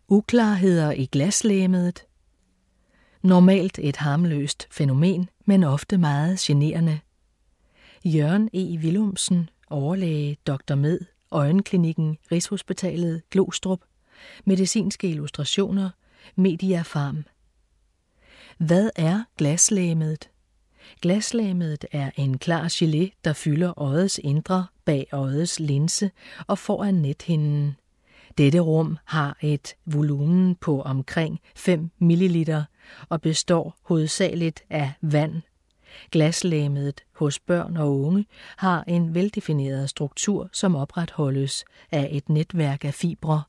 Uklarheder i glaslegemet. Normalt et harmløst fænomen, men ofte meget generende. Jørgen E. Willumsen, overlæge, Dr. Med, Øjenklinikken, Rigshospitalet, Glostrup. Medicinske illustrationer, Mediafarm. Hvad er glaslegemet? Glaslegemet er en klar gelé, der fylder øjets indre bag øjets linse og foran nethinden. Dette rum har et volumen på omkring 5 ml og består hovedsageligt af vand. Glaslegemet hos børn og unge har en veldefineret struktur, som opretholdes af et netværk af fibre.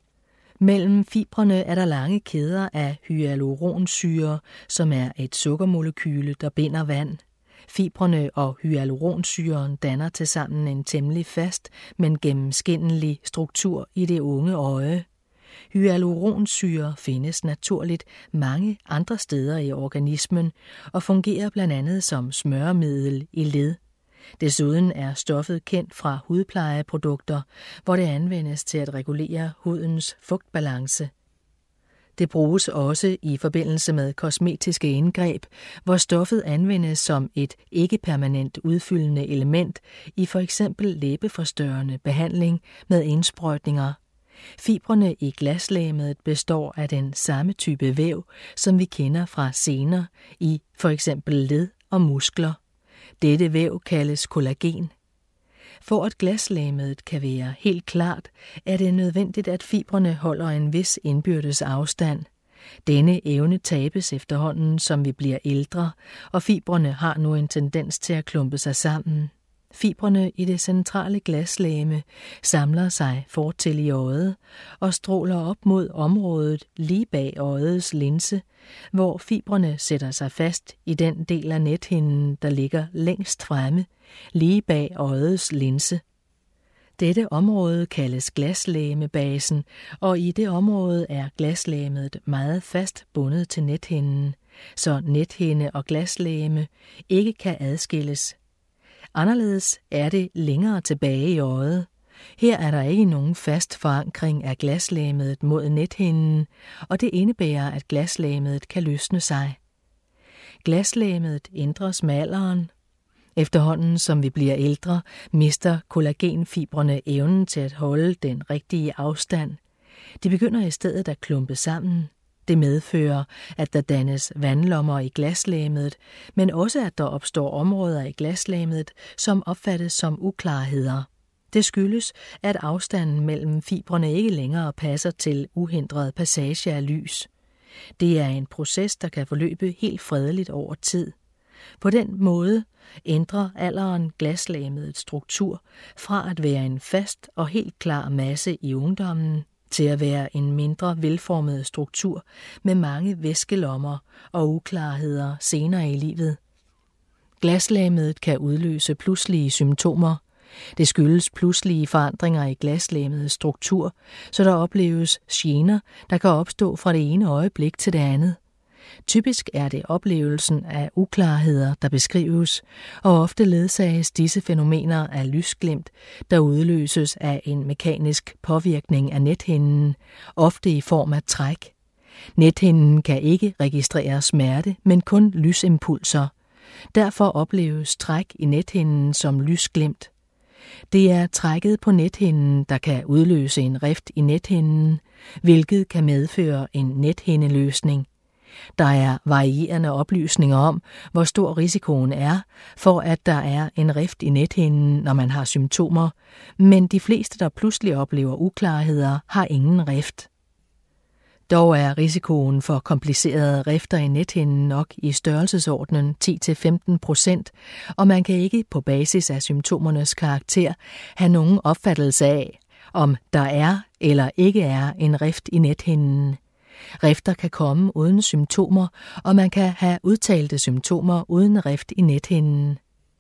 Mellem fibrene er der lange kæder af hyaluronsyre, som er et sukkermolekyle, der binder vand. Fibrene og hyaluronsyren danner tilsammen en temmelig fast, men gennemskinnelig struktur i det unge øje. Hyaluronsyre findes naturligt mange andre steder i organismen og fungerer blandt andet som smøremiddel i led. Desuden er stoffet kendt fra hudplejeprodukter, hvor det anvendes til at regulere hudens fugtbalance. Det bruges også i forbindelse med kosmetiske indgreb, hvor stoffet anvendes som et ikke-permanent udfyldende element i for eksempel læbeforstørrende behandling med indsprøjtninger. Fibrene i glaslegemet består af den samme type væv, som vi kender fra sener i for eksempel led og muskler. Dette væv kaldes kollagen. For at glaslegemet kan være helt klart, er det nødvendigt, at fibrene holder en vis indbyrdes afstand. Denne evne tabes efterhånden, som vi bliver ældre, og fibrene har nu en tendens til at klumpe sig sammen. Fibrene i det centrale glaslegeme samler sig fortil i øjet og stråler op mod området lige bag øjets linse, hvor fibrene sætter sig fast i den del af nethinden, der ligger længst fremme, lige bag øjets linse. Dette område kaldes glaslegemebasen, og i det område er glaslegemet meget fast bundet til nethinden, så nethinde og glaslegeme ikke kan adskilles. Anderledes er det længere tilbage i øjet. Her er der ikke nogen fast forankring af glaslegemet mod nethinden, og det indebærer, at glaslegemet kan løsne sig. Glaslegemet ændres med alderen. Efterhånden som vi bliver ældre, mister kollagenfibrene evnen til at holde den rigtige afstand. De begynder i stedet at klumpe sammen. Det medfører, at der dannes vandlommer i glaslegemet, men også at der opstår områder i glaslegemet, som opfattes som uklarheder. Det skyldes, at afstanden mellem fibrene ikke længere passer til uhindret passage af lys. Det er en proces, der kan forløbe helt fredeligt over tid. På den måde ændrer alderen glaslegemets struktur fra at være en fast og helt klar masse i ungdommen til at være en mindre velformet struktur med mange væskelommer og uklarheder senere i livet. Glaslegemet kan udløse pludselige symptomer. Det skyldes pludselige forandringer i glaslegemets struktur, så der opleves gener, der kan opstå fra det ene øjeblik til det andet. Typisk er det oplevelsen af uklarheder, der beskrives, og ofte ledsages disse fænomener af lysglimt, der udløses af en mekanisk påvirkning af nethinden, ofte i form af træk. Nethinden kan ikke registrere smerte, men kun lysimpulser. Derfor opleves træk i nethinden som lysglimt. Det er trækket på nethinden, der kan udløse en rift i nethinden, hvilket kan medføre en nethindeløsning. Der er varierende oplysninger om, hvor stor risikoen er for, at der er en rift i nethinden, når man har symptomer, men de fleste, der pludselig oplever uklarheder, har ingen rift. Dog er risikoen for komplicerede rifter i nethinden nok i størrelsesordenen 10-15%, og man kan ikke på basis af symptomernes karakter have nogen opfattelse af, om der er eller ikke er en rift i nethinden. Rifter kan komme uden symptomer, og man kan have udtalte symptomer uden rift i nethinden.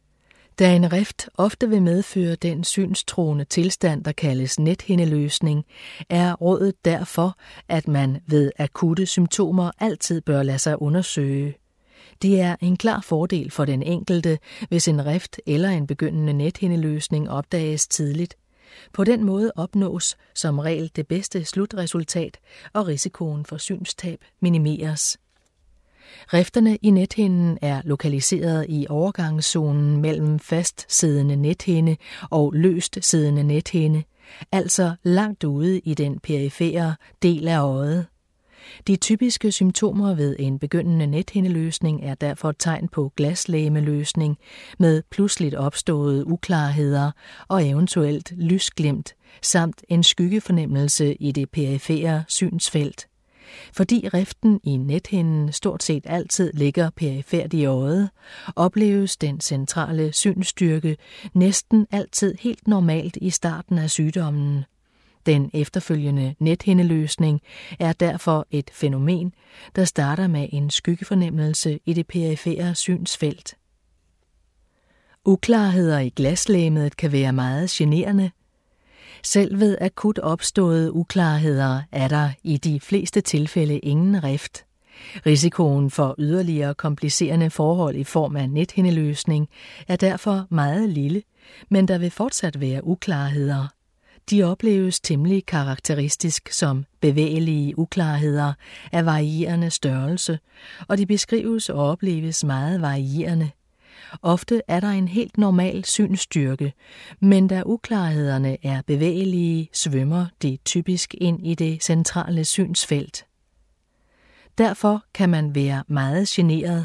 Da en rift ofte vil medføre den synstruende tilstand, der kaldes nethindeløsning, er rådet derfor, at man ved akutte symptomer altid bør lade sig undersøge. Det er en klar fordel for den enkelte, hvis en rift eller en begyndende nethindeløsning opdages tidligt. På den måde opnås som regel det bedste slutresultat, og risikoen for synstab minimeres. Rifterne i nethinden er lokaliseret i overgangszonen mellem fastsiddende nethinde og løst siddende nethinde, altså langt ude i den perifere del af øjet. De typiske symptomer ved en begyndende nethindeløsning er derfor tegn på glaslegemeløsning med pludseligt opståede uklarheder og eventuelt lysglimt, samt en skyggefornemmelse i det perifere synsfelt. Fordi riften i nethinden stort set altid ligger perifert i øjet, opleves den centrale synsstyrke næsten altid helt normalt i starten af sygdommen. Den efterfølgende nethindeløsning er derfor et fænomen, der starter med en skyggefornemmelse i det perifere synsfelt. Uklarheder i glaslegemet kan være meget generende. Selv ved akut opståede uklarheder er der i de fleste tilfælde ingen rift. Risikoen for yderligere komplicerende forhold i form af nethindeløsning er derfor meget lille, men der vil fortsat være uklarheder. De opleves temmelig karakteristisk som bevægelige uklarheder af varierende størrelse, og de beskrives og opleves meget varierende. Ofte er der en helt normal synsstyrke, men da uklarhederne er bevægelige, svømmer de typisk ind i det centrale synsfelt. Derfor kan man være meget generet.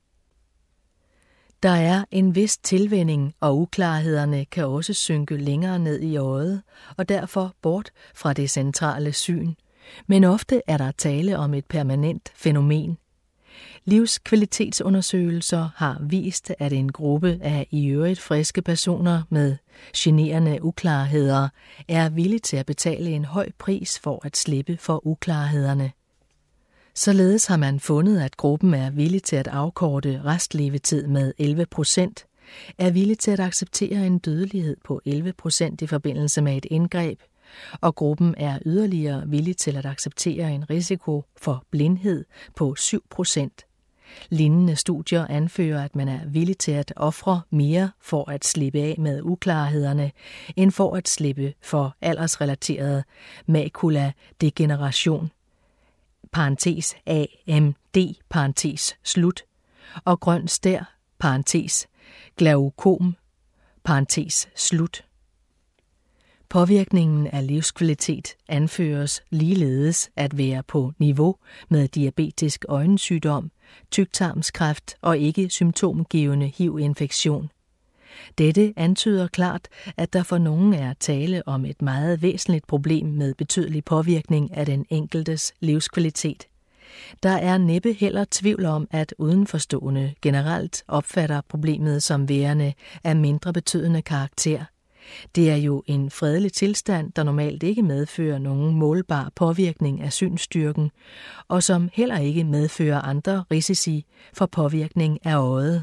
Der er en vis tilvænning, og uklarhederne kan også synke længere ned i øjet, og derfor bort fra det centrale syn. Men ofte er der tale om et permanent fænomen. Livskvalitetsundersøgelser har vist, at en gruppe af i øvrigt friske personer med generende uklarheder er villige til at betale en høj pris for at slippe for uklarhederne. Således har man fundet, at gruppen er villig til at afkorte restlevetid med 11%, er villig til at acceptere en dødelighed på 11% i forbindelse med et indgreb, og gruppen er yderligere villig til at acceptere en risiko for blindhed på 7%. Lignende studier anfører, at man er villig til at ofre mere for at slippe af med uklarhederne, end for at slippe for aldersrelateret makuladegeneration, parentes AMD, parentes slut, og grøn stær, parentes glaukom, parentes slut. Påvirkningen af livskvalitet anføres ligeledes at være på niveau med diabetisk øjensygdom, tyktarmskræft og ikke symptomgivende HIV-infektion. Dette antyder klart, at der for nogen er tale om et meget væsentligt problem med betydelig påvirkning af den enkeltes livskvalitet. Der er næppe heller tvivl om, at udenforstående generelt opfatter problemet som værende af mindre betydende karakter. Det er jo en fredelig tilstand, der normalt ikke medfører nogen målbar påvirkning af synsstyrken, og som heller ikke medfører andre risici for påvirkning af øjet.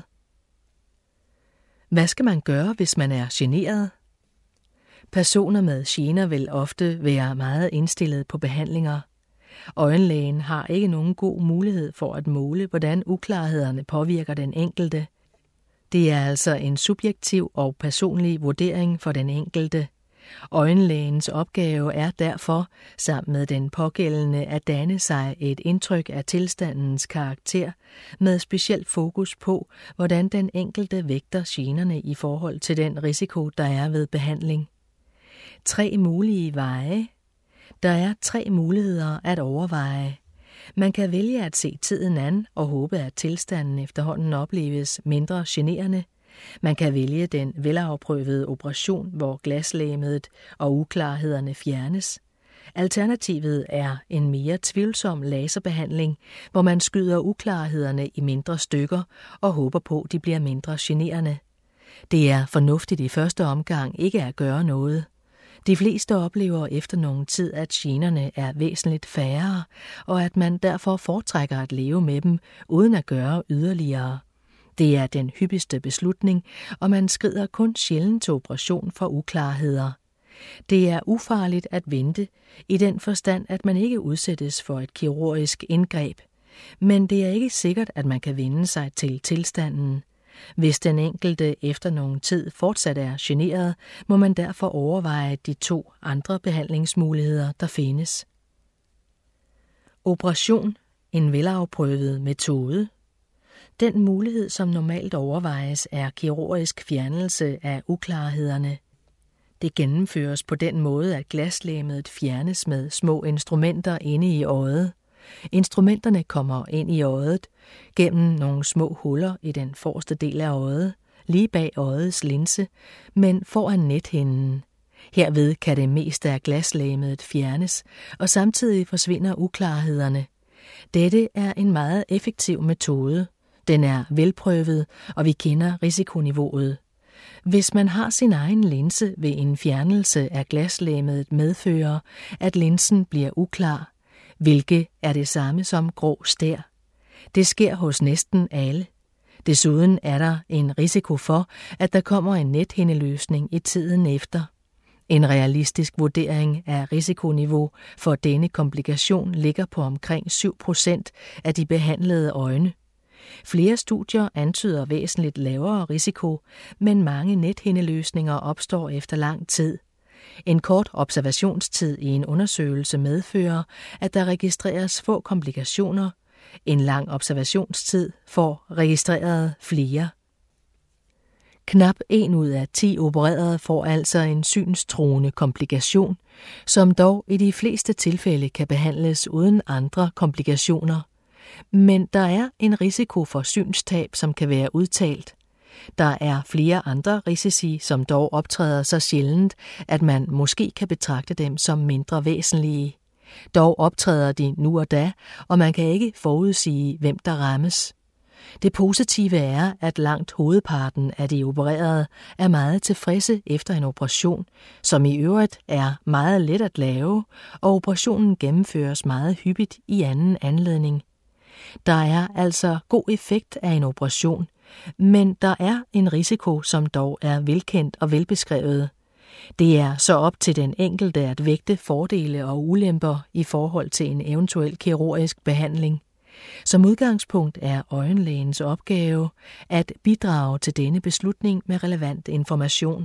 Hvad skal man gøre, hvis man er generet? Personer med gener vil ofte være meget indstillet på behandlinger. Øjenlægen har ikke nogen god mulighed for at måle, hvordan uklarhederne påvirker den enkelte. Det er altså en subjektiv og personlig vurdering for den enkelte. Øjenlægens opgave er derfor, sammen med den pågældende, at danne sig et indtryk af tilstandens karakter, med specielt fokus på, hvordan den enkelte vægter generne i forhold til den risiko, der er ved behandling. 3 mulige veje. Der er 3 muligheder at overveje. Man kan vælge at se tiden an og håbe, at tilstanden efterhånden opleves mindre generende. Man kan vælge den velafprøvede operation, hvor glaslegemet og uklarhederne fjernes. Alternativet er en mere tvivlsom laserbehandling, hvor man skyder uklarhederne i mindre stykker og håber på, at de bliver mindre generende. Det er fornuftigt i første omgang ikke at gøre noget. De fleste oplever efter nogen tid, at generne er væsentligt færre, og at man derfor foretrækker at leve med dem, uden at gøre yderligere. Det er den hyppigste beslutning, og man skrider kun sjældent til operation for uklarheder. Det er ufarligt at vente, i den forstand, at man ikke udsættes for et kirurgisk indgreb. Men det er ikke sikkert, at man kan vende sig til tilstanden. Hvis den enkelte efter nogen tid fortsat er generet, må man derfor overveje de 2 andre behandlingsmuligheder, der findes. Operation, en velafprøvet metode. Den mulighed, som normalt overvejes, er kirurgisk fjernelse af uklarhederne. Det gennemføres på den måde, at glaslegemet fjernes med små instrumenter inde i øjet. Instrumenterne kommer ind i øjet gennem nogle små huller i den forreste del af øjet, lige bag øjets linse, men foran nethinden. Herved kan det meste af glaslegemet fjernes, og samtidig forsvinder uklarhederne. Dette er en meget effektiv metode. Den er velprøvet, og vi kender risikoniveauet. Hvis man har sin egen linse, vil en fjernelse af glaslegemet medføre, at linsen bliver uklar, hvilket er det samme som grå stær. Det sker hos næsten alle. Desuden er der en risiko for, at der kommer en nethindeløsning i tiden efter. En realistisk vurdering af risikoniveau for denne komplikation ligger på omkring 7% af de behandlede øjne. Flere studier antyder væsentligt lavere risiko, men mange nethindeløsninger opstår efter lang tid. En kort observationstid i en undersøgelse medfører, at der registreres få komplikationer. En lang observationstid får registreret flere. Knap 1 ud af 10 opererede får altså en synstruende komplikation, som dog i de fleste tilfælde kan behandles uden andre komplikationer. Men der er en risiko for synstab, som kan være udtalt. Der er flere andre risici, som dog optræder så sjældent, at man måske kan betragte dem som mindre væsentlige. Dog optræder de nu og da, og man kan ikke forudsige, hvem der rammes. Det positive er, at langt hovedparten af de opererede er meget tilfredse efter en operation, som i øvrigt er meget let at lave, og operationen gennemføres meget hyppigt i anden anledning. Der er altså god effekt af en operation, men der er en risiko, som dog er velkendt og velbeskrevet. Det er så op til den enkelte at vægte fordele og ulemper i forhold til en eventuel kirurgisk behandling. Som udgangspunkt er øjenlægens opgave at bidrage til denne beslutning med relevant information.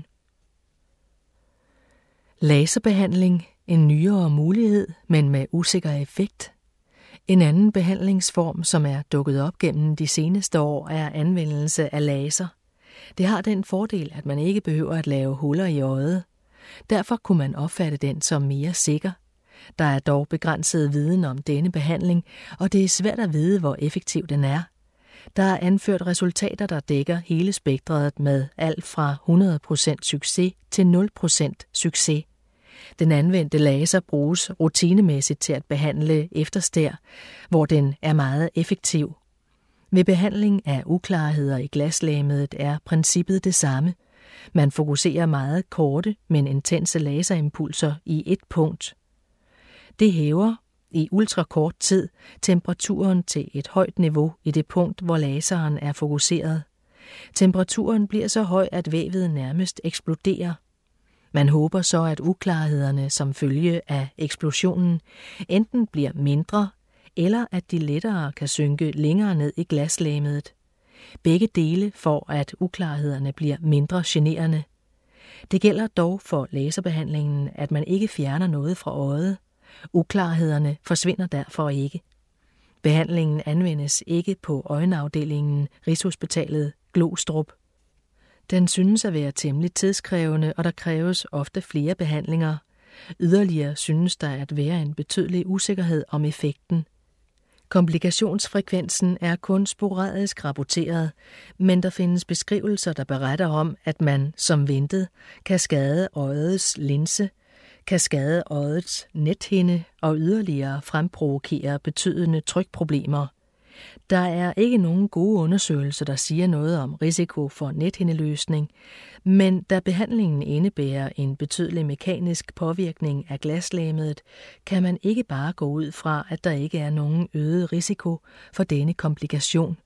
Laserbehandling, en nyere mulighed, men med usikker effekt. En anden behandlingsform, som er dukket op gennem de seneste år, er anvendelse af laser. Det har den fordel, at man ikke behøver at lave huller i øjet. Derfor kunne man opfatte den som mere sikker. Der er dog begrænset viden om denne behandling, og det er svært at vide, hvor effektiv den er. Der er anført resultater, der dækker hele spektret med alt fra 100% succes til 0% succes. Den anvendte laser bruges rutinemæssigt til at behandle efterstær, hvor den er meget effektiv. Ved behandling af uklarheder i glaslegemet er princippet det samme. Man fokuserer meget korte, men intense laserimpulser i et punkt. Det hæver i ultrakort tid temperaturen til et højt niveau i det punkt, hvor laseren er fokuseret. Temperaturen bliver så høj, at vævet nærmest eksploderer. Man håber så, at uklarhederne som følge af eksplosionen enten bliver mindre, eller at de lettere kan synke længere ned i glaslegemet. Begge dele for, at uklarhederne bliver mindre generende. Det gælder dog for laserbehandlingen, at man ikke fjerner noget fra øjet. Uklarhederne forsvinder derfor ikke. Behandlingen anvendes ikke på øjenafdelingen Rigshospitalet Glostrup. Den synes at være temmelig tidskrævende, og der kræves ofte flere behandlinger. Yderligere synes der at være en betydelig usikkerhed om effekten. Komplikationsfrekvensen er kun sporadisk rapporteret, men der findes beskrivelser, der beretter om, at man, som ventet, kan skade øjets linse, kan skade øjets nethinde og yderligere fremprovokere betydende trykproblemer. Der er ikke nogen gode undersøgelser, der siger noget om risiko for nethindeløsning, men da behandlingen indebærer en betydelig mekanisk påvirkning af glaslegemet, kan man ikke bare gå ud fra, at der ikke er nogen øget risiko for denne komplikation.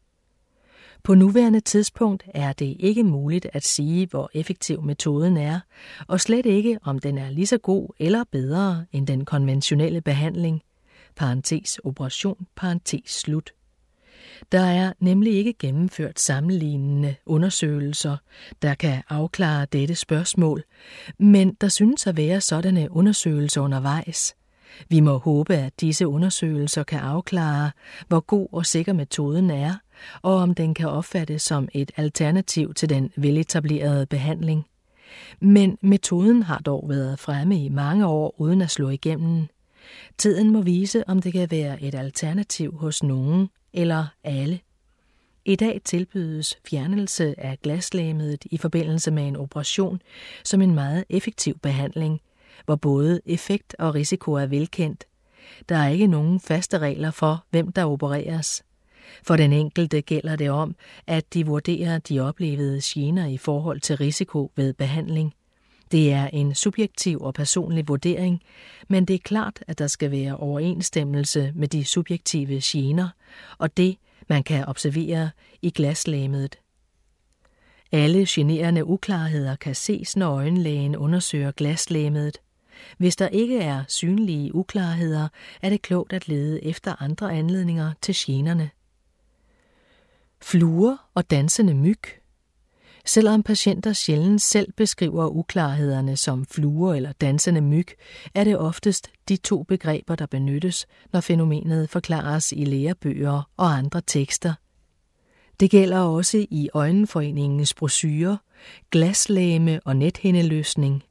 På nuværende tidspunkt er det ikke muligt at sige, hvor effektiv metoden er, og slet ikke, om den er lige så god eller bedre end den konventionelle behandling. (Operation). Der er nemlig ikke gennemført sammenlignende undersøgelser, der kan afklare dette spørgsmål, men der synes at være sådanne undersøgelser undervejs. Vi må håbe, at disse undersøgelser kan afklare, hvor god og sikker metoden er, og om den kan opfattes som et alternativ til den veletablerede behandling. Men metoden har dog været fremme i mange år uden at slå igennem. Tiden må vise, om det kan være et alternativ hos nogen eller alle. I dag tilbydes fjernelse af glaslegemet i forbindelse med en operation som en meget effektiv behandling, hvor både effekt og risiko er velkendt. Der er ikke nogen faste regler for, hvem der opereres. For den enkelte gælder det om, at de vurderer de oplevede gener i forhold til risiko ved behandling. Det er en subjektiv og personlig vurdering, men det er klart, at der skal være overensstemmelse med de subjektive gener og det, man kan observere i glaslegemet. Alle generende uklarheder kan ses, når øjenlægen undersøger glaslegemet. Hvis der ikke er synlige uklarheder, er det klogt at lede efter andre anledninger til generne. Fluer og dansende myg. Selvom patienter sjældent selv beskriver uklarhederne som fluer eller dansende myg, er det oftest de to begreber, der benyttes, når fænomenet forklares i lærebøger og andre tekster. Det gælder også i Øjenforeningens brochure, Glaslegeme og nethindeløsning.